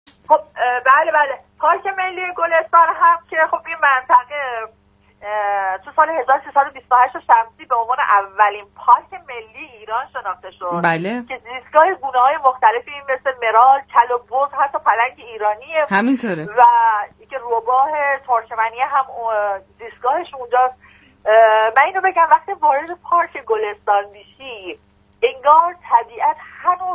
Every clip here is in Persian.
خب بله پارک ملی گلستان هم که خب این منطقه تو سال 1328 شمسی به عنوان اولین پارک ملی ایران شناخته شد. بله. که زیستگاه گونه‌های مختلفی مثل مرال، کل و بز، حتی پلنگ ایرانیه همینطوره و اینکه روباه ترکمنیه هم زیستگاهش اونجاست. من اینو بگم وقتی وارد پارک گلستان میشی انگار طبیعت هنوز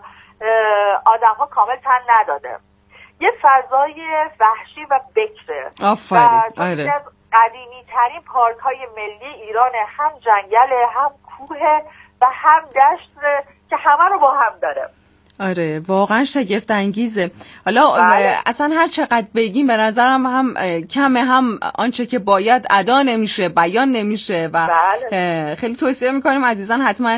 آدم ها کامل تن نداده، یه فضای وحشی و بکره. آفرین. از قدیمی ترین پارک های ملی ایرانه، هم جنگله، هم کوه و هم دشت که همه رو با هم داره. آره واقعا شگفت انگیزه. حالا اصلا هر چقدر بگیم به نظرم هم کمه، هم آنچه که باید ادا نمیشه، بیان نمیشه و خیلی توصیه میکنیم عزیزان حتما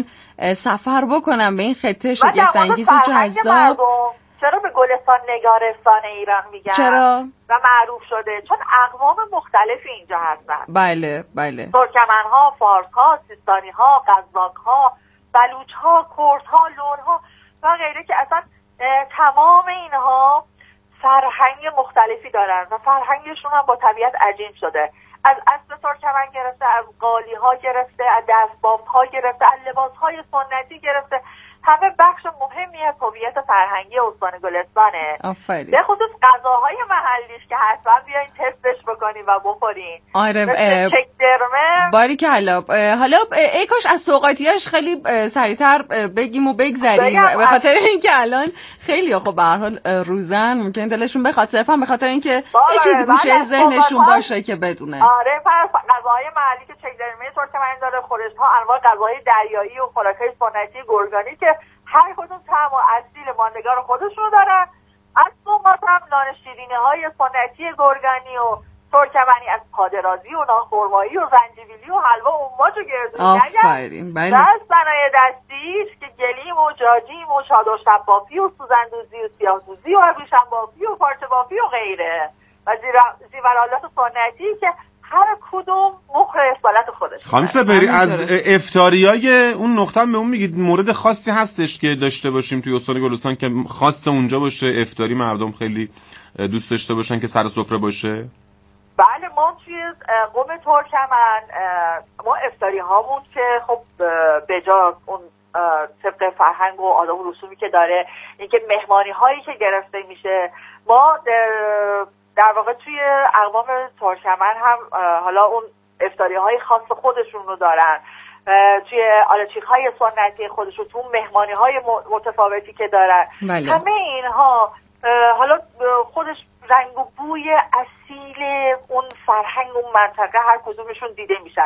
سفر بکنم به این خطه شگفت انگیز و جذاب. چرا به گلستان نگارستان ایران میگن؟ چرا؟ و معروف شده چون اقوام مختلفی اینجا هستن. بله ترکمن‌ها، فارس‌ها، سیستانی‌ها، قزاق‌ها، بلوچ‌ها، کردها، لرها و غیره که اصلا تمام اینها فرهنگ مختلفی دارن و فرهنگشون هم با طبیعت عجین شده. از اسب ترکمن گرفته، از قالی‌ها گرفته، از دستباف‌ها گرفته، از لباس‌های سنتی گرفته، همه بخش مهمی از هویت فرهنگی استان گلستانه. آفرین. به خصوص غذاهای محلیش که حتما بیاین تستش بکنین و بخورین. آره چک درمه. باریکلا. حالا ای کاش از سوغاتیاش خیلی سریعتر بگیم و بگذریم به خاطر اینکه الان خیلی خب به هر حال روزن ممکن دلشون بخواد، صرفا به خاطر اینکه یه چیزی گوشه ذهنشون باشه که بدونه. آره غذاهای محلی که چک درمه ترکمن داره، خورش‌ها، انواع غذاهای دریایی و خوراک‌های سنتی گرگانی که هر کدوم طعم و اصیل ماندگار خودشونو دارن. از سوغات هم نان شیرینی‌های سنتی گرگانی و ترکمنی، از پادرازی و نانخرمایی و زنجبیلی و حلوا و امواج و گردو. آفرین. بله. از صنایع دستیش که گلیم و جاجیم و چادر شبافی و سوزندوزی و سیاه‌دوزی و ابریشم بافی و پارچه بافی و غیره و زیورالات سنتی که هر کدوم مهر اصالت خودش. خانم سپهری از افطاریای اون نقطه هم به اون میگید مورد خاصی هستش که داشته باشیم توی استان گلستان که خاص اونجا باشه، افطاری مردم خیلی دوست داشته باشن که سر سفره باشه؟ بله ما توی قوم ترکمن ما افطاری هامون که خب بجا اون طبق فرهنگ و آداب و رسومی که داره، اینکه مهمانی هایی که گرفته میشه، ما در واقع توی اقوام ترکمن هم حالا اون افطاری های خاص خودشون رو دارن، توی آلچیق های سنتی خودشون، تو مهمانی های متفاوتی که دارن. بله. همه اینها حالا خودش رنگ و بوی اصیل اون فرهنگ اون منطقه هر کدومشون دیده میشن.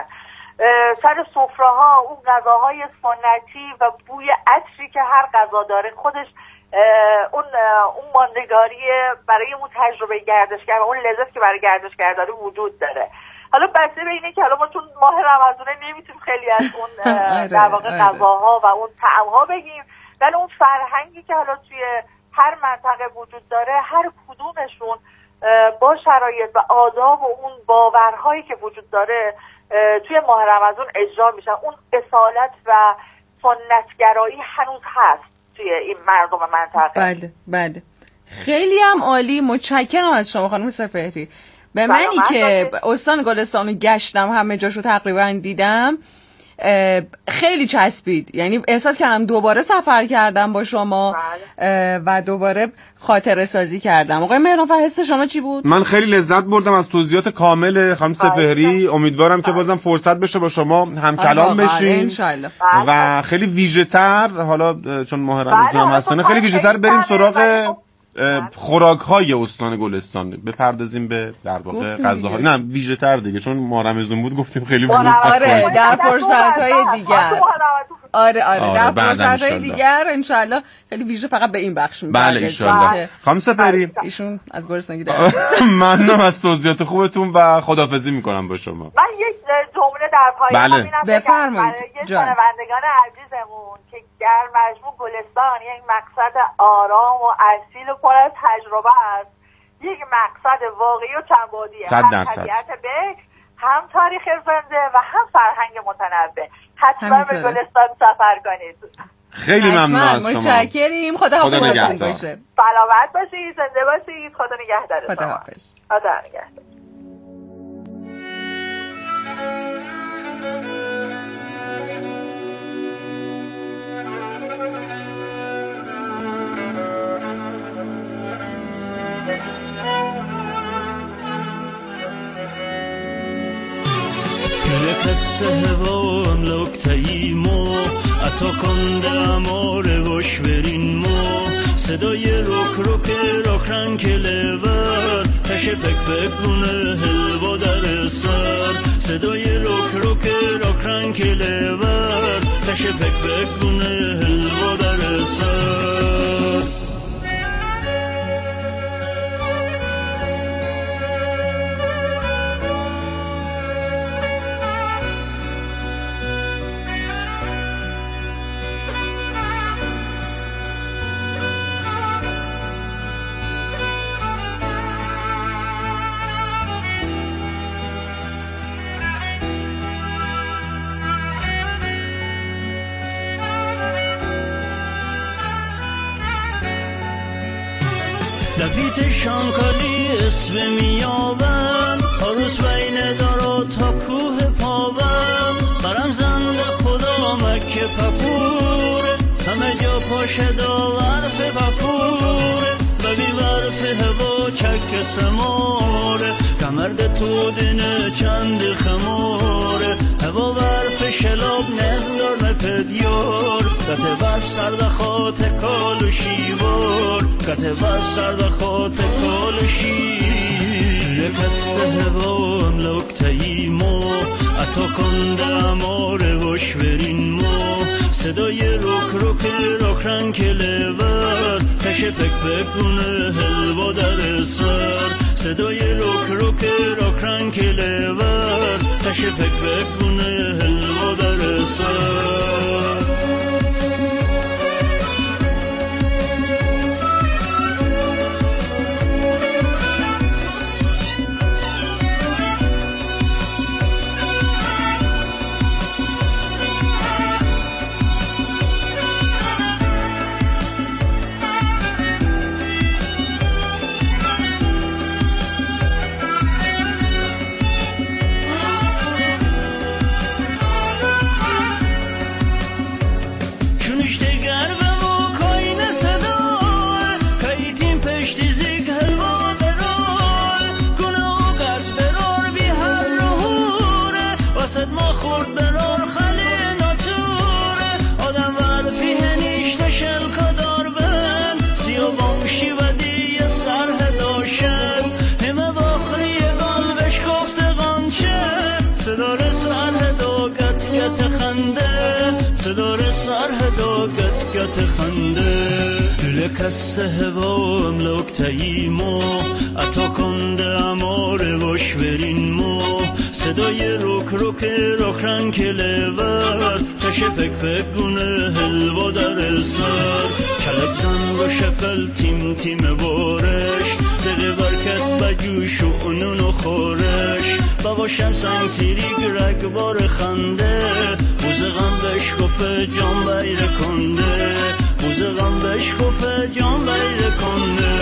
سر سفره ها اون غذاهای سنتی و بوی عطری که هر غذا داره خودش اون ماندگاری برای اون تجربه گردشگر و اون لذت که برای گردشگر داره وجود داره. حالا بسته به اینه که حالا ما چون ماه رمضانه نمیتونیم خیلی از اون در واقع غذاها و اون طعم‌ها بگیم، ولی اون فرهنگی که حالا توی هر منطقه وجود داره هر کدومشون با شرایط و آداب و اون باورهایی که وجود داره توی ماه رمضان اجرا میشن. اون اصالت و سنتگرایی هنوز هست توی این مردم منطقه. بله خیلی هم عالی. متشکرم از شما خانم سپهری. به منی که استان گلستان رو گشتم همه جاشو تقریبا دیدم خیلی چسبید، یعنی احساس کردم دوباره سفر کردم با شما و دوباره خاطره سازی کردم. آقای مهران حس شما چی بود؟ من خیلی لذت بردم از توضیحات کامل خانم سپهری. امیدوارم که بازم فرصت بشه با شما هم کلام بشیم انشالله و خیلی ویژه‌تر، حالا چون ماه رمضان هستن خیلی ویژه‌تر بریم سراغ خوراک‌های استان گلستان بپردازیم به در واقع غذاها. نه ویژه‌تر دیگه، چون ماه رمضان بود گفتیم خیلی آره در فرصت‌های دیگر. آره در فرصت‌های دیگر انشالله خیلی ویژه فقط به این بخش می‌پردازیم. بله انشالله. خانم سپهری ایشون از گلستان ممنونم از توضیحات خوبتون و خداحافظی می‌کنم با شما. من یک جمله در پایان همینم بفرمایید جان. شنوندگان عزیزمون که در مجموع گلستان یک مقصد آرام و اصیل و پر از تجربه است، یک مقصد واقعی و چندبعدیه، هم طبیعت بکر، هم تاریخ زنده و هم فرهنگ متنوع. حتما به گلستان سفر کنید. خیلی ممنون از شما. متشکریم. خدا نگهدار باشه. سلامت باشید، زنده باشید. خدا نگهدار. خدا حافظ. خدا نگهدار. Qeste hevom loktayimo ato konde amore voshverin mo sedoy rok ran kelevar tashe pek pekune helvo dar sar sedoy rok ran kelevar tashe pek pekune helvo dar sar دبیت شانکالی اسم میابم هروز بین دارا تا کوه پاوم قرم زند خدا مکه پپوره همه جا پاشه دا ورف پپوره و بی ورف هوا چک سماره کمرد تو دینه چند خماره هوا ورف شلاب نزم دار مپدیار کت ورف سردخات کال و شیوار کت ورف سردخات کال و شیر کست هوام لکتایی مو اتا کنده اماره وشورین مو صدای روک رنگ کلور تشه پک پکونه هلوا در سر صدای روک رنگ کلور تشه پک پکونه هلوا در سر صدار سرهدا گت خنده لکست هوام لکتایی مو اتا کنده اماره وشورین مو صدای روک رنگ کلور تشه پک پکونه هلوا در سر کلک زن و شقل تیم بارش دقه برکت بجوش و اونون و خورش باباشم سنگ تیریگ رگبار خنده موزقم بشکفه جان بیر کنده موزقم بشکفه جان بیر کنده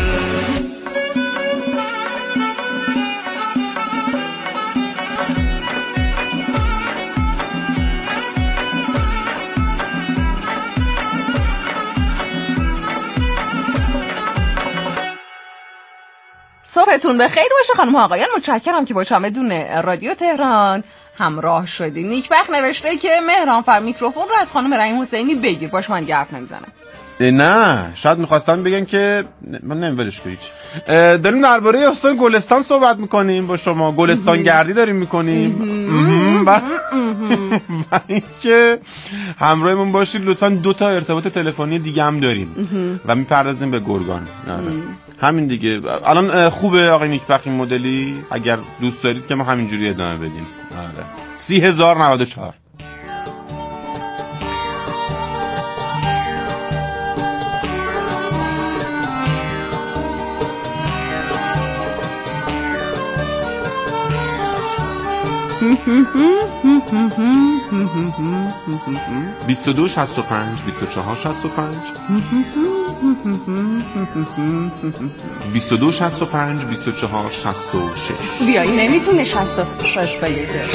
صبحتون بخیر باشه خانم ها آقایان. متشکرم که با چمدون رادیو تهران همراه شدین. نیکبخت نوشته که مهرانفر میکروفون رو از خانم رحیم حسینی بگیر، باش من حرف نمیزنم. نه شاید میخواستم بگن که من نمیولش کنید. داریم درباره استان گلستان صحبت میکنیم با شما، گلستان گردی داریم میکنیم و اینکه همراهمون باشید لطفا 2 تا ارتباط تلفنی دیگه هم داریم و میپردازیم به گرگان. همین دیگه. الان خوبه آقای نیکبخت این مدلی؟ اگر دوست دارید که ما همینجوری ادامه بدیم. 30,094. 22 65 24 65 22 65 24 66. بیایی نمیتونه 66 بگه.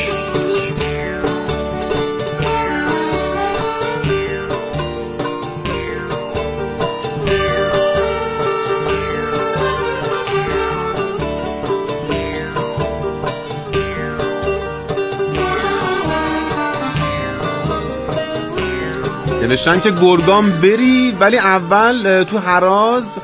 نوشتن که گرگان بری ولی اول تو هراز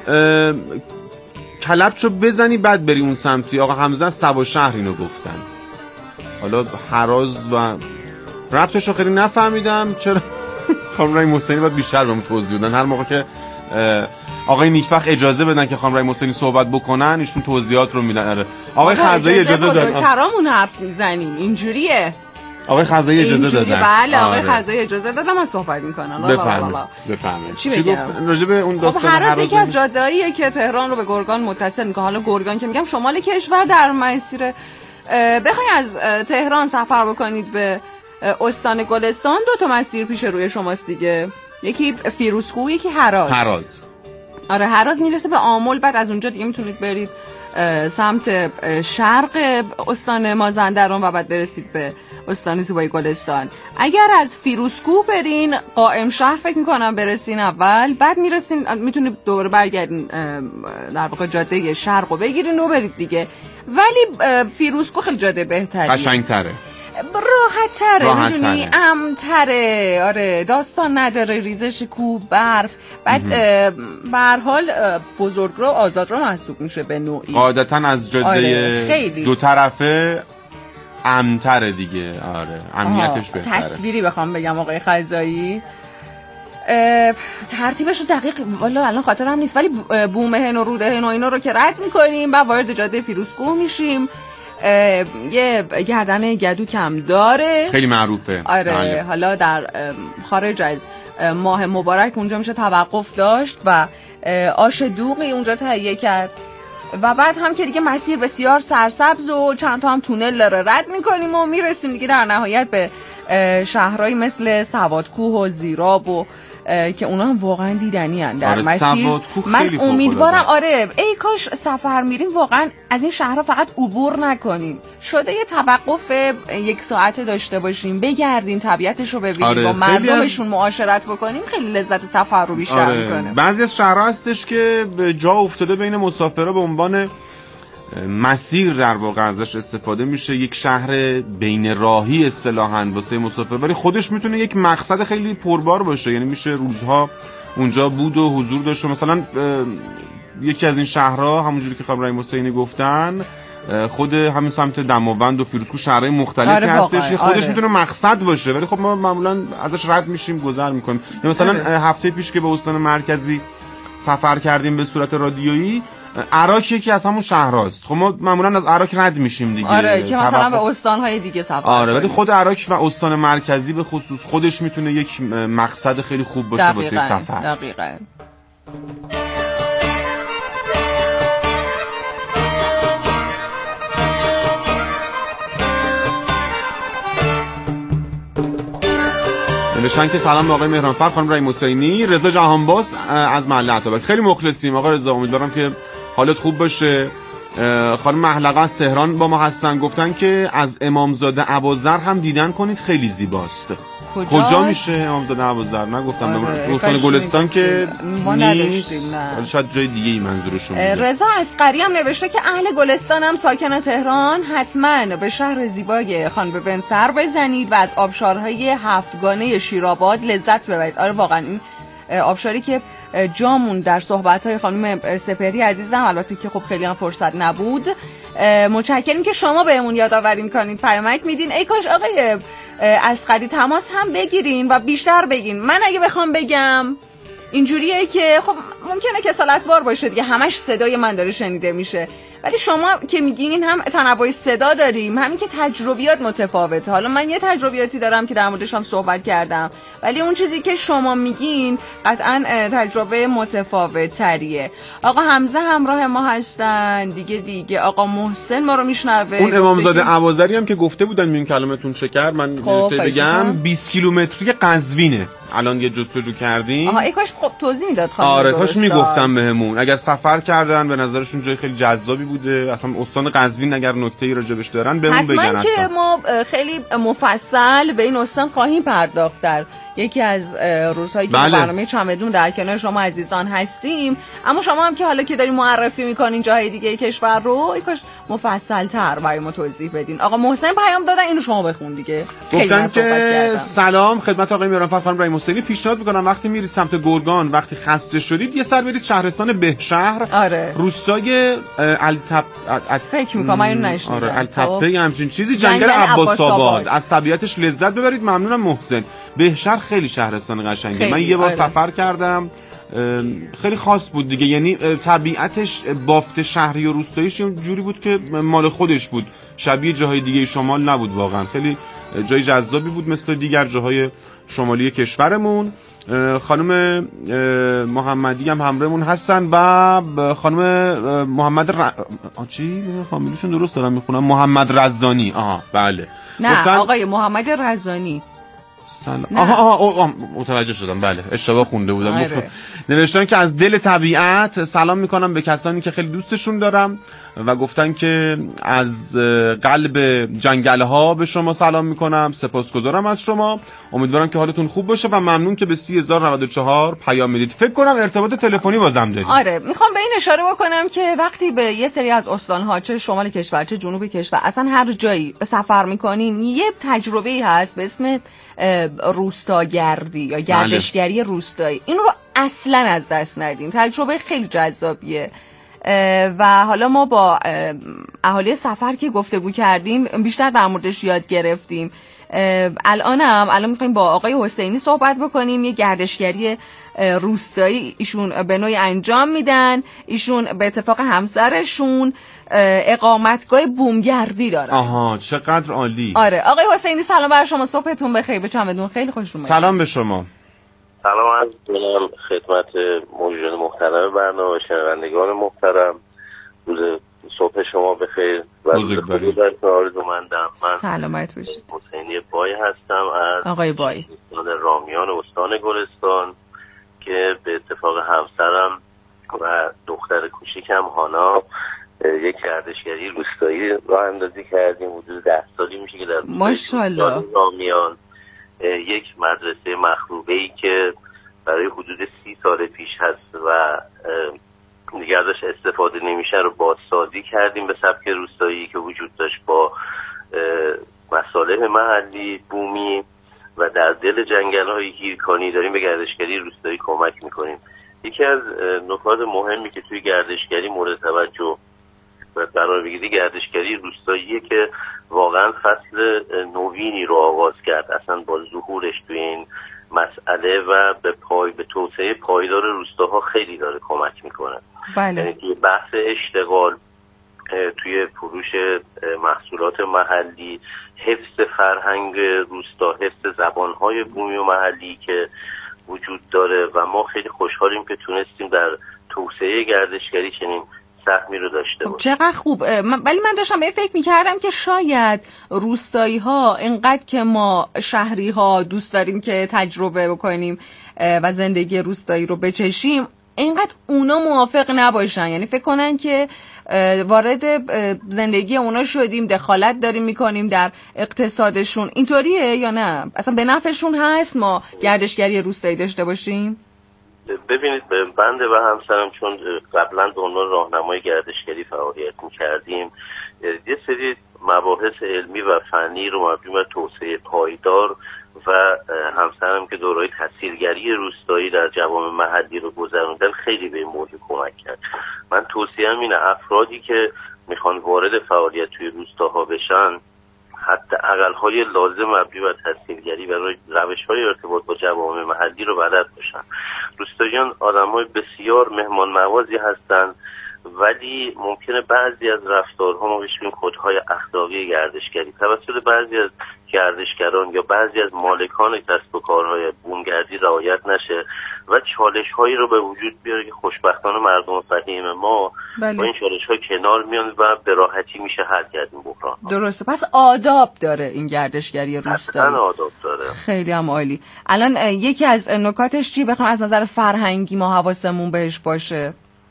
کلبشو بزنی بعد بری اون سمتی. آقا حمزه از سوا شهر اینو گفتن. حالا هراز و ربطشو خیلی نفهمیدم چرا. خانم رحیم حسینی باید بیشتر بهم توضیح بدن. هر موقع که آقای نیکبخت اجازه بدن که خانم رحیم حسینی صحبت بکنن ایشون توضیحات رو میدن. آقای خزایی اجازه دادن. ترامون حرف میزنیم اینجوریه. آقای خزایی اجازه دادن. بله آقای خزایی اجازه دادن من صحبت میکنم. بفرمایید. چی بگم؟ راجع به اون داستان هراز یکی از جاده‌ایه که تهران رو به گرگان متصل میکنه. حالا گرگان که میگم شمال کشور در مسیر بخواید از تهران سفر بکنید به استان گلستان 2 مسیر پیش روی شماست دیگه. یکی فیروزکوه یکی هراز. آره هراز میرسه به آمل، بعد از اونجا دیگه میتونید برید سمت شرق استان مازندران و بعد برسید به استان زیبای گلستان. اگر از فیروزکوه برین قائم شهر فکر میکنم برسین اول، بعد میرسین میتونید دوباره برگردین در واقع جاده شرق رو بگیرین و برید دیگه. ولی فیروزکوه خیلی جاده بهتریه، قشنگ‌تره، راحت میدونی، امتره. آره داستان نداره، ریزش کوه، برف. بعد به هر حال بزرگراه و آزادراه محسوب میشه به نوعی. قاعدتا از جاده دو طرفه امتره دیگه. آره امنیتش بهتره. تصویری بخوام بگم آقای خزایی ترتیبش رو دقیق والا الان خاطرم نیست، ولی بومهن و رودهن و اینا رو که رد میکنیم و وارد جاده فیروزکوه میشیم. یه گردنه گدو کم داره، خیلی معروفه. آره حالا در خارج از ماه مبارک اونجا میشه توقف داشت و آش دوغی اونجا تهیه کرد و بعد هم که دیگه مسیر بسیار سرسبز و چند تا هم تونل داره رد میکنیم و میرسیم دیگه در نهایت به شهرهایی مثل سوادکوه و زیراب و که اونا هم واقعا دیدنی هن در مسیر. من امیدوارم ای کاش سفر میریم واقعا از این شهرها فقط عبور نکنیم، شده یه توقف 1 ساعته داشته باشیم، بگردیم طبیعتش رو ببینیم، با مردمشون معاشرت بکنیم، خیلی لذت سفر رو بیشتر میکنه. بعضی از شهرها هستش که جا افتاده بین مسافرها به عنوان مسیر در واقع ازش استفاده میشه، یک شهر بین راهی اصطلاحاً واسه مسافر، ولی خودش میتونه یک مقصد خیلی پربار باشه، یعنی میشه روزها اونجا بود و حضور داشته. مثلا یکی از این شهرها همونجوری که خانم رحیم حسینی گفتن خود همین سمت دماوند و فیروزکوه شهرهای مختلفی هستش، خودش میتونه مقصد باشه، ولی خب ما معمولا ازش رد میشیم، گذر میکنیم. مثلا هفته پیش که به استان مرکزی سفر کردیم به صورت رادیویی، عراق یکی از همون شهرهاست. خب ما معمولا از عراق رد میشیم دیگه. آره که مثلا به استان‌های دیگه سفر. آره ولی خود عراق و استان مرکزی به خصوص خودش میتونه یک مقصد خیلی خوب باشه واسه سفر. دقیقاً. نوشتن که سلام به آقای مهرانفر، خانم رحیم حسینی، رضا جهانباز از محله عطابک. خیلی مخلصیم آقا رضا، امیدوارم که حالت خوب باشه. خانم محلقه از تهران با ما هستن، گفتن که از امامزاده ابوذر هم دیدن کنید، خیلی زیباست. کجا میشه امامزاده ابوذر؟ نگفتم. استان گلستان که نیست، ولی شاید جای دیگه ای منظورشون بوده. رضا اصغری هم نوشته که اهل گلستان هم ساکن تهران، حتما به شهر زیبای خانم بن سر بزنید و از آبشارهای 7گانه شیرآباد لذت ببرید. آره واقعا این آبشاری که جامون در صحبت‌های خانم سپهری عزیزم، البته که خب خیلی هم فرصت نبود، متشکریم که شما بهمون یادآوری می‌کنید، پیامک میدین. ای کاش آقای اصغری تماس هم بگیرین و بیشتر بگین. من اگه بخوام بگم اینجوریه که خب ممکنه کسالت‌بار باشه دیگه، همش صدای من داره شنیده میشه، ولی شما که میگین هم تنوع صدا داریم، همین که تجربیات متفاوته. حالا من یه تجربیاتی دارم که در موردش هم صحبت کردم، ولی اون چیزی که شما میگین قطعاً تجربه متفاوت تریه. آقا حمزه همراه ما هستن دیگه آقا محسن ما رو میشنوه. اون امامزاده عوازری هم که گفته بودن میون کلمتون شکر، من بگم 20 کیلومتری قزوینه. الان یه جستجو کردیم. آها کاش خب توضیح میداد خانم. آره کاش میگفتم بهمون. اگر سفر کردن به نظرشون جای خیلی جذابی بوده، اصلا استان قزوین اگر نکته‌ای راجبش دارن بهمون بگن. حتما که ما خیلی مفصل به این استان خواهیم پرداخت در یکی از روزهایی که برنامه چمدون در کنار شما عزیزان هستیم. اما شما هم که حالا که دارین معرفی میکنین جاهای دیگه کشور رو، یکاش مفصل تر برای ما توضیح بدین. آقا محسن پیام دادن، اینو شما بخون دیگه. گفتن که سلام خدمت آقای میرانفر خانم رحیم حسینی، پیشنهاد میکنم وقتی میرید سمت گرگان، وقتی خسته شدید یه سر برید شهرستان بهشهر. آره. روستای فکر میکنم اینو نشنیدم. آره التپه همچین چیزی، جنگل عباس آباد. از طبیعتش لذت ببرید. ممنونم محسن. بهشهر خیلی شهرستان قشنگه. من یه بار سفر کردم، خیلی خاص بود دیگه، یعنی طبیعتش بافت شهری و روستاییش یه جوری بود که مال خودش بود، شبیه جاهای دیگه شمال نبود. واقعا خیلی جای جذابی بود مثل دیگر جاهای شمالی کشورمون. خانم محمدی هم همراهمون هستن و خانم محمد چی فامیلیشون درست دارم میخونم؟ محمد رزانی. بله نه آقای محمد رزانی. سلام. متوجه شدم، بله اشتباه خونده بودم. نوشتن که از دل طبیعت سلام میکنم به کسانی که خیلی دوستشون دارم و گفتن که از قلب جنگل ها به شما سلام میکنم، سپاسگزارم از شما، امیدوارم که حالتون خوب باشه و ممنون که به 30,094 پیام میدید. فکر کنم ارتباط تلفنی بازم داریم. آره میخوام به این اشاره بکنم که وقتی به یه سری از استان‌ها، چه شمال کشور چه جنوب کشور، اصلا هر جایی سفر میکنین، یه تجربه‌ای هست به اسم روستاگردی یا گردشگری روستایی. این رو اصلا از دست ندین، تجربه خیلی جذابیه. و حالا ما با اهالی سفر که گفتگو کردیم بیشتر در موردش یاد گرفتیم. الان میخوایم با آقای حسینی صحبت بکنیم. یه گردشگری روستایی ایشون به نوعی انجام میدن. ایشون به اتفاق همسرشون اقامتگاه بومگردی دارن. آها چقدر عالی. آره آقای حسینی سلام بر شما، صبحتون بخیر. به چمدون خیلی خوش اومدید. سلام به شما. سلام عرض می‌کنم خدمت موجودان محترم برنامه و شنوندگان محترم. روز صبح شما بخیر و روز خوبی براتون آرزومندم. من سلامت باشید. حسینی بای هستم از آقای بای، استان رامیان استان گلستان که به اتفاق همسرم و دختر کوچیکم هانا یک گردشگری روستایی راه اندازی کردیم. حدود 10 سالی میشه که در ماشاءالله رامیان یک مدرسه مخروبه‌ای که برای حدود 30 سال پیش هست و دیگه ازش استفاده نمیشه رو بازسازی کردیم به سبک روستایی که وجود داشت با مصالح محلی بومی و در دل جنگل‌های هیرکانی داریم به گردشگری روستایی کمک میکنیم. یکی از نکات مهمی که توی گردشگری مورد توجه قرار بگیره گردشگری روستاییه که واقعا فصل نوینی رو آغاز کرد اصلا با ظهورش توی این مسئله و به توسعه پایدار روستاها خیلی داره کمک میکنه. بله. یعنی توی بحث اشتغال، توی فروش محصولات محلی، حفظ فرهنگ روستا، حفظ زبانهای بومی و محلی که وجود داره و ما خیلی خوشحالیم که تونستیم در توسعه گردشگری چنین سهمی رو داشته باشیم. چقدر خوب. ولی من داشتم به فکر می‌کردم که شاید روستایی ها اینقدر که ما شهری ها دوست داریم که تجربه بکنیم و زندگی روستایی رو بچشیم، اینقدر اونا موافق نباشن، یعنی فکر کنن که وارد زندگی اونا شدیم، دخالت داریم میکنیم در اقتصادشون. اینطوریه یا نه؟ اصلا به نفعشون هست ما گردشگری روستایی داشته باشیم؟ ببینید بنده و همسرم چون قبلا به عنوان راهنمای گردشگری فعالیت می‌کردیم، یه سری مباحث علمی و فنی رو مبنی بر توسعه پایدار و همسرم که دوره‌های تسهیلگری روستایی در جوامع محلی رو گذروندن خیلی به این موضوع کمک کرد. من توصیه‌ام اینه افرادی که میخوان وارد فعالیت توی روستاها بشن حتی اقل‌های لازم مبنی بر تسهیلگری برای روش‌های ارتباط با جوامع محلی رو بلد باشن. روستاییان آدم‌های بسیار مهمان نوازی هستند، ولی ممکنه بعضی از رفتارها ما بهش میگیم کدهای اخلاقی گردشگری توسط بعضی از گردشگران یا بعضی از مالکان کسب و کارهای بومگردی رعایت نشه و چالش‌هایی رو به وجود بیاره که خوشبختانه مردم فقیر ما با این چالش‌ها کنار میان و به راحتی میشه حل کرد این بحران. درسته. پس آداب داره این گردشگری روستایی. اصلا آداب داره. خیلی هم عالی. الان یکی از نکاتش چی بخوام از نظر فرهنگی ما حواسمون بهش باشه؟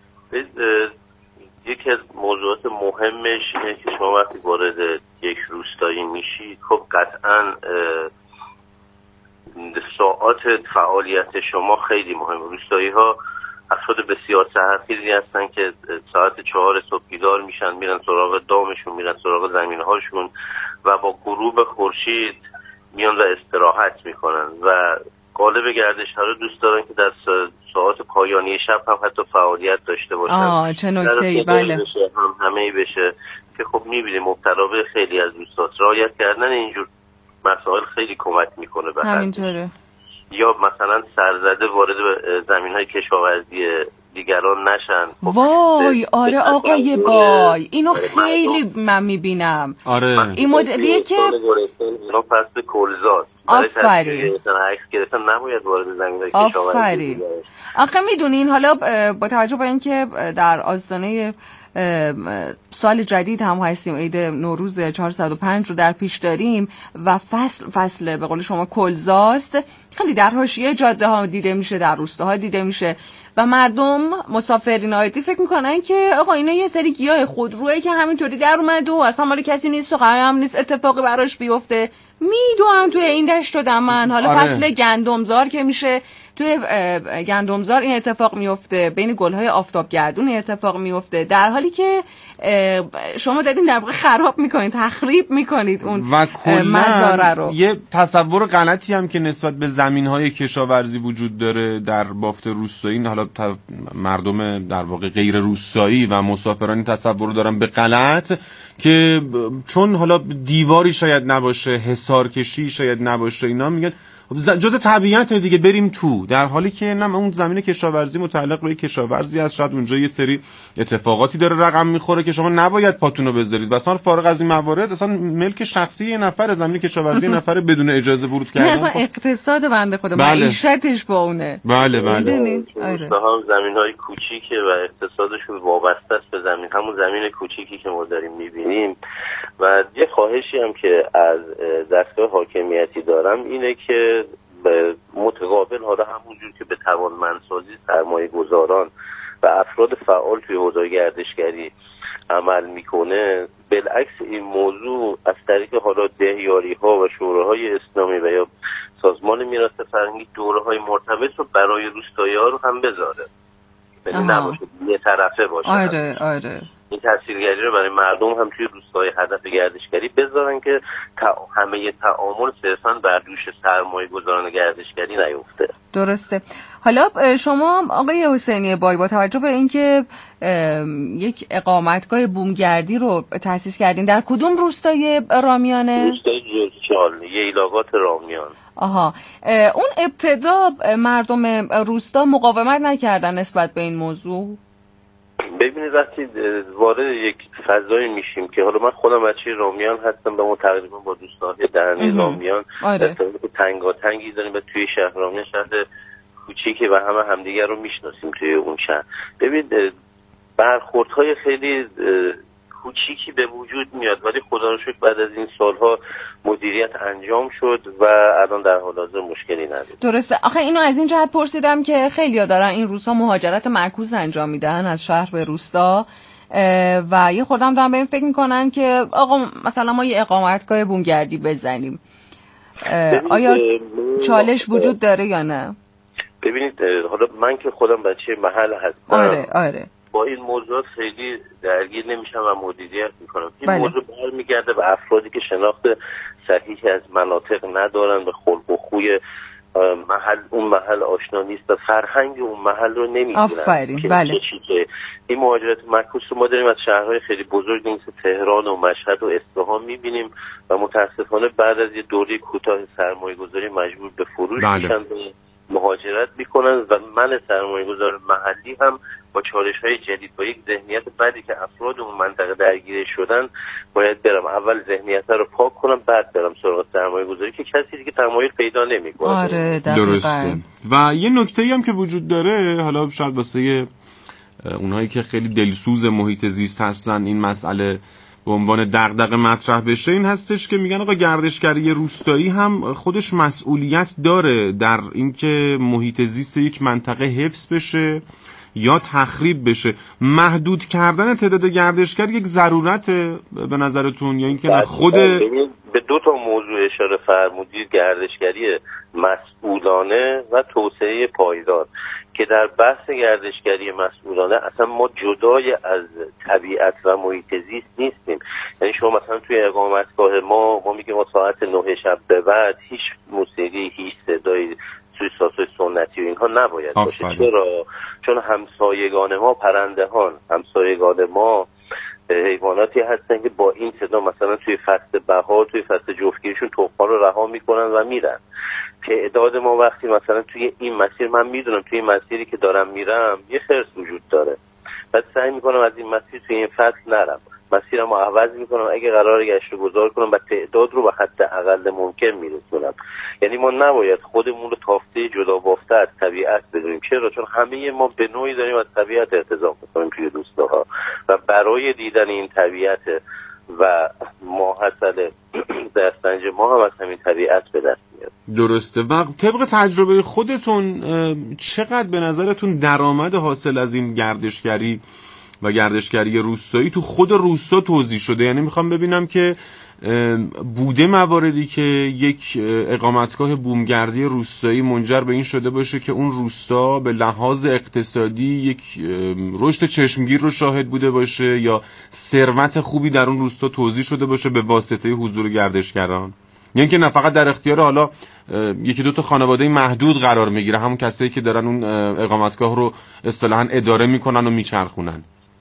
یکی از موضوعات مهمش اینه که شما وقتی وارد یک روستایی میشید خب قطعاً ساعات فعالیت شما خیلی مهمه. روستایی ها افراد بسیار سحرخیزی هستن که ساعت 4 صبح بیدار میشن، میرن سراغ دامشون، میرن سراغ زمین هاشون و با غروب خورشید میان و استراحت میکنن و غالب گردش ها رو دوست دارن که در ساعات پایانی شب هم حتی فعالیت داشته باشن. چه نکته‌ای. بله. هم همه‌ای بشه که خب میبینیم مبتلا به خیلی از دوستات رعایت کردن اینجور مسائل خیلی کمک میکنه به همینطوره. یا مثلا سرزده وارد زمین‌های کشاورزی دیگران نشن. وای آره آقای بای اینو خیلی من میبینم. آره این مدلیه که اینا فصل کلزاست. آفرین. عکس گرفتن نباید وارد زمین‌های کشاورزی. آفرین. آخه میدونین حالا با توجه به اینکه در آستانه سال جدید هم هستیم، عید نوروز 405 رو در پیش داریم و فصل به قول شما کلزاست، خیلی در حاشیه جاده ها دیده میشه، در روستاها دیده میشه و مردم مسافرین عادی فکر میکنن که آقا اینا یه سری گیاه خودروئه که همینطوری در اومد و اصلا مال کسی نیست و قرار هم نیست اتفاقی براش بیفته، میدونن توی این دشت و دمن. حالا فصل گندمزار که میشه، توی گندمزار این اتفاق میفته، بین گلهای آفتابگردون این اتفاق میفته، در حالی که شما دارین در واقع خراب میکنید، تخریب میکنید اون مزاره رو. یه تصور غلطی هم که نسبت به زمینهای کشاورزی وجود داره در بافت روستایی، حالا مردم در واقع غیر روستایی و مسافرانی تصور دارن به غلط که چون حالا دیواری شاید نباشه، حصارکشی شاید نباشه، اینا میگن جز طبیعت دیگه بریم تو، در حالی که نه، اون زمین کشاورزی متعلق به کشاورزی است، شاید اونجا یه سری اتفاقاتی داره رقم میخوره که شما نباید پاتونو بذارید. مثلا فارغ از این موارد اصلا ملک شخصی یه نفر، زمین کشاورزی یه نفر بدون اجازه ورود کردن، اصلا اقتصاد بنده خدا، معیشتش با اونه. بله هم زمین‌های کوچیکه و اقتصادشون وابسته است به زمین، همون زمین کوچیکی که ما داریم می‌بینیم. و یه خواهشی هم که از دستگاه حاکمیتی دارم اینه که متقابل حالا همونجور که به توانمندسازی سرمایه‌گذاران و افراد فعال توی حوزه گردشگری عمل میکنه، بالعکس این موضوع از طریق حالا دهیاری‌ها و شوراهای اسلامی و یا سازمان میراث فرهنگی دوره‌های مرتبط رو برای روستایی‌ها رو هم بذاره، یعنی نباشه یه طرفه باشه. آره این تاثیرگذاری رو برای مردم هم توی روستای هدف گردشگری بذارن که همه تعامل صرفاً بر دوش سرمایه‌گذاران گردشگری نیفته. درسته. حالا شما آقای حسینی بای با توجه به اینکه یک اقامتگاه بومگردی رو تأسیس کردین، در کدوم روستای رامیانه؟ روستای جوزجان، ییلاقات رامیان. آها. اون ابتدا مردم روستا مقاومت نکردن نسبت به این موضوع؟ ببینید وقتی وارد یک فضایی میشیم که حالا من خودم بچه رامیان هستم و ما تقریبا با دوستای درنی رامیان تنگاتنگی داریم و توی شهر رامیان شهر کوچیکی و همه همدیگر رو میشناسیم توی اون شهر. ببینید برخوردهای خیلی کوچیکی به وجود میاد، ولی خدا رو شکر بعد از این سالها مدیریت انجام شد و الان در حال حاضر مشکلی نداره. درسته. آخه اینو از این جهت پرسیدم که خیلی‌ها دارن این روزها مهاجرت معکوس انجام میدن از شهر به روستا و یه خوردم دارن به این فکر میکنن که آقا مثلا ما یه اقامتگاه بومگردی بزنیم. آیا چالش وجود داره یا نه؟ ببینید حالا من که خودم بچه محل هستم، آره با این موضوعات خیلی درگیر نمیشم و مدیریت میکنم. این موضوع برمیگرده به افرادی که شناخت صحیحی از مناطق ندارن، به خلق و خوی اون محل آشنا نیست و فرهنگ اون محل رو نمیدونن. آفرین. بله. این مهاجرت معکوس رو ما داریم از شهرهای خیلی بزرگ مثل تهران و مشهد و اصفهان میبینیم و متاسفانه بعد از یه دوره کوتاه سرمایه‌گذاری مجبور به فروش میشن مهاجرت میکنن و من سرمایه‌گذار محلی هم با چالش‌های جدید، با یک ذهنیت بدی که افراد اون منطقه درگیر شدن، باید برم اول ذهنیت رو پاک کنم، بعد برم سراغ سرمایه‌گذاری که کسی دیگه تمایل پیدا نمی‌کنه. آره درسته. و یه نکته‌ای هم که وجود داره، حالا شاید واسه اونایی که خیلی دلسوز محیط زیست هستن این مسئله به عنوان دغدغه مطرح بشه، این هستش که میگن آقا گردشگری روستایی هم خودش مسئولیت داره در اینکه محیط زیست یک منطقه حفظ بشه یا تخریب بشه. محدود کردن تعداد گردشگر یک ضرورته به نظرتون، یا اینکه خود به دو تا موضوع اشاره فرمودید، گردشگری مسئولانه و توسعه پایدار، که در بحث گردشگری مسئولانه اصلا ما جدای از طبیعت و محیط زیست نیستیم. یعنی شما مثلا توی اقامتگاه ما میگیم ما ساعت 9 شب به بعد هیچ موسیقی، هیچ صدایی توی سازهای سنتی و اینها نباید باشه. چرا؟ چون همسایگان ما پرندهان، همسایگان ما حیواناتی هستن که با این صدا مثلا توی فصل بهار، توی فصل جفتگیریشون تخم‌ها رو رها میکنن و میرن. تعداد ما وقتی مثلا توی این مسیر، من میدونم توی این مسیری که دارم میرم یه خرس وجود داره، بعد سعی میکنم از این مسیر توی این فصل نرم، مسیرم رو عوض میکنم اگه قراره گشت رو گذار کنم و تعداد رو به حد اقل ممکن میرسونم. یعنی ما نباید خودمون رو تافته جدا بافته از طبیعت بدونیم. چرا؟ چون همه ما به نوعی داریم از طبیعت ارتزاق میکنیم توی روستاها و برای دیدن این طبیعت و ماحصل دستنج ما هم از همین طبیعت به دست میاد. درسته. و طبق تجربه خودتون چقدر به نظرتون درآمد حاصل از این گردشگری و گردشگری روستایی تو خود روستا توزیع شده؟ یعنی میخوام ببینم که بوده مواردی که یک اقامتگاه بومگردی روستایی منجر به این شده باشه که اون روستا به لحاظ اقتصادی یک رشد چشمگیر رو شاهد بوده باشه یا ثروت خوبی در اون روستا توزیع شده باشه به واسطه حضور گردشگران؟ یعنی که نه فقط در اختیار حالا یکی دو تا خانواده محدود قرار میگیره، همون کسایی که دارن اون اقامتگاه رو اصطلاحاً اداره میکنن و میچرخونن.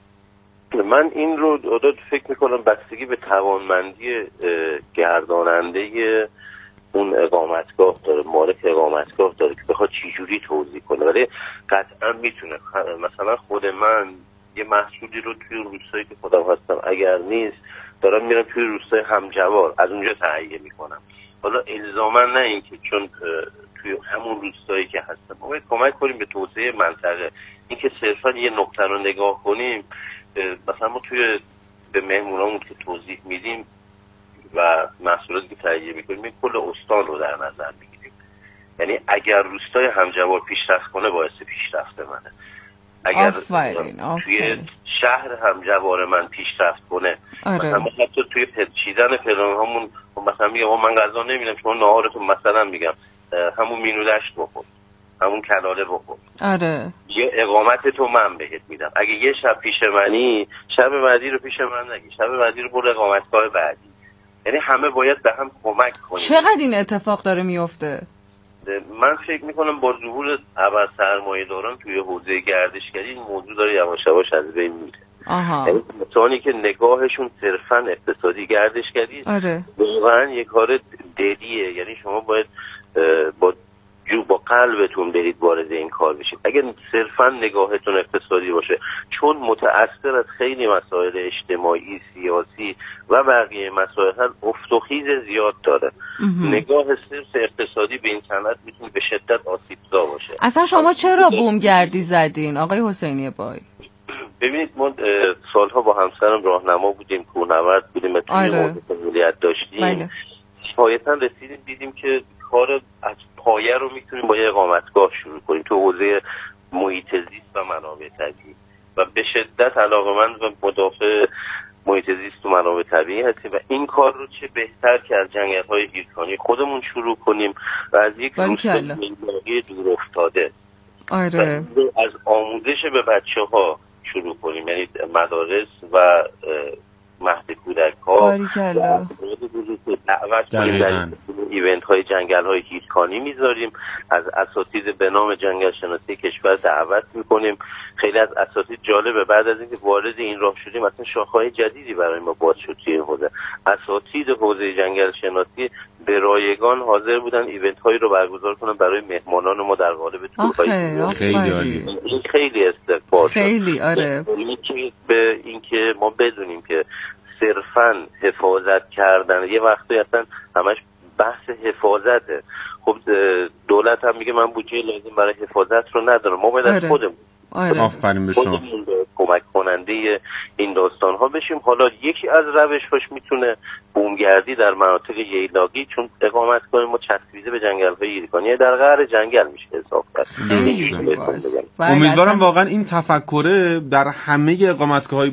من این رو فکر میکنم بستگی به توانمندی گرداننده اون اقامتگاه داره، مالک اقامتگاه داره که بخواد چی جوری توزیع کنه. ولی قطعا میتونه. مثلا خود من یه محصولی رو توی روستایی که خودم هستم اگر نیست دارم میرم توی روستای همجوار از اونجا تهیه میکنم. حالا الزاما نه اینکه چون توی همون روستایی که هستم ما باید کمک کنیم به توسعه منطقه. اینکه صرفا یه نقطه رو نگاه کنیم، مثلا ما توی به مهمونامون که توضیح میدیم و محصولاتی که تهیه میکنیم کل استان رو در نظر میگیریم. یعنی اگر روستای همجوار پیشرفت کنه باعث پیشرفت منه، اگر توی شهر همجوار من پیشرفت کنه مثلا حتی توی چیدن پلن‌هامون مثلا میگم من غذا نمیدم شما ناهارتون مثلا میگم همون مینودشت بخور، همون کلاله بخور. آره. یه اقامت تو من بهت میدم. اگه یه شب پیش منی، شب بعدی رو پیش من نگی، شب بعدی رو برو اقامتگاه بعدی. یعنی همه باید به هم کمک کنیم. چقدر این اتفاق داره میفته؟ من فکر میکنم با ظهور ابر سرمایه‌داران توی حوزه گردشگری این موضوع داره یواش یواش از بین میره. یعنی کسانی که نگاهشون صرفاً اقتصادی گردشگری واقعا یک کار دلیه. یعنی شما باید با قلبتون برید وارد این کار بشید. اگر صرفاً نگاهتون اقتصادی باشه، چون متأثر از خیلی مسائل اجتماعی، سیاسی و بقیه مسائل افت و خیز زیاد داره، نگاه صرف اقتصادی به این صنعت میتونه به شدت آسیبزا باشه. اصلا شما چرا بومگردی زدین آقای حسینی بای؟ ببینید ما سالها با همسرم راهنما بودیم، کوهنورد بودیم، توی مسئولیت داشتیم. نهایتاً رسیدیم دیدیم که کار از پایه رو میتونیم با یه اقامتگاه شروع کنیم تو حوزه محیط زیست و منابع طبیعی و به شدت علاقه‌مند و مدافع محیط زیست و منابع طبیعی هستیم و این کار رو چه بهتر که از جنگل‌های هیرکانی خودمون شروع کنیم و از یک روستای میدانی دور افتاده از آموزش به بچه‌ها شروع کنیم. یعنی مدارس و مهد کودک‌ها دعوت کنیم در ایونت های جنگل های هیرکانی میذاریم، از اساتید به نام جنگل شناسی کشور دعوت میکنیم. خیلی از اساتید جالبه بعد از اینکه وارد این راه شدیم اصلا شاخه‌های جدیدی برای ما باز شد توی حوزه. اساتید حوزه جنگل شناسی به رایگان حاضر بودن ایونت هایی رو برگزار کنن برای مهمانان ما در قالب تورهای. خیلی عالی. این خیلی استقبال شد. خیلی آره. به اینکه ما بدونیم که صرفاً حفاظت کردن یه وقتی اصلا همش بحث حفاظته. خب دولت هم میگه من بودجه لازم برای حفاظت رو ندارم، ما باید از خودمون آفرین به شما کمک کننده این داستان ها بشیم. حالا یکی از روش‌هاش میتونه بومگردی در مناطق ییلاقی، چون اقامت کنیم و چسبیده به جنگل های هیرکانی در قعر جنگل میشه حساب کرد. امیدوارم واقعا این تفکره در همه اقامتگاه‌های